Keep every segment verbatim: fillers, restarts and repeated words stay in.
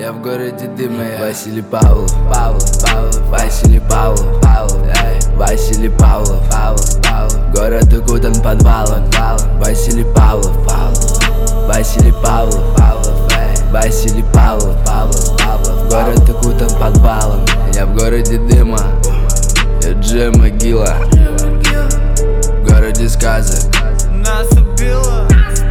Я в городе дыма, я Василий Павлов, Павлов, Павлов, Василий Павлов, Павлов, эй, Василий Павлов, Павлов, Павлов. Город укутан подвалом, Павлов, Василий Павлов, Павлов, Василий Павлов, Павлов, эй, Василий Павлов, Павлов, Павлов. Город укутан подвалом, я в городе дыма, я Джей Могила, в городе сказок. Нас убило.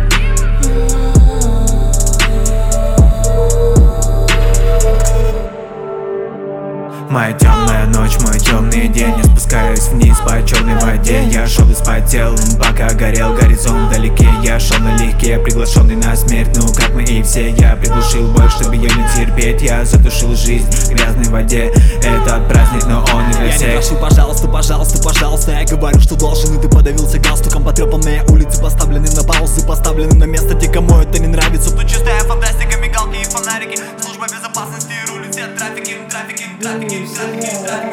Моя темная ночь, мой темный день. Я спускаюсь вниз по черной воде. Я шел и спотел, пока горел горизонт вдалеке. Я шел налегке, приглашенный на смерть. Ну как мы и все, я приглушил боль, чтобы ее не терпеть. Я задушил жизнь в грязной воде. Этот праздник, но он не для всех. Я не прошу, пожалуйста, пожалуйста, пожалуйста. Я говорю, что должен, и ты подавился галстуком. Потрепанные улицы поставлены на паузы, поставлены на место, где кому это не нравится. Тут чистая фантастика, мигалки и фонарики. Служба безопасности рулит все трафики, трафики, трафики, трафики, трафики.